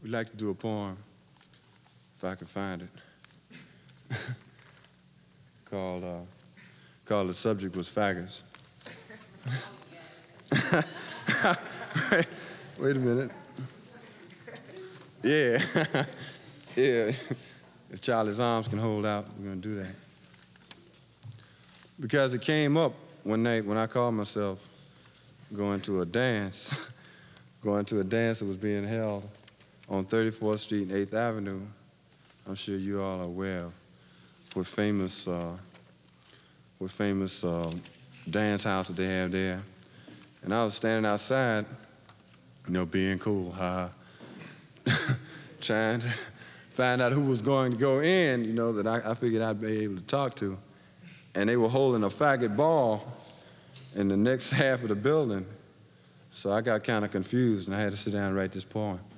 We'd like to do a poem, if I can find it, called The Subject Was Faggots. Wait a minute. Yeah, yeah. If Charlie's arms can hold out, we're gonna do that. Because it came up one night when I called myself going to a dance, going to a dance that was being held on 34th Street and 8th Avenue. I'm sure you all are aware of what famous dance house that they have there. And I was standing outside, being cool, trying to find out who was going to go in, that I figured I'd be able to talk to. And they were holding a faggot ball in the next half of the building. So I got kind of confused, and I had to sit down and write this poem.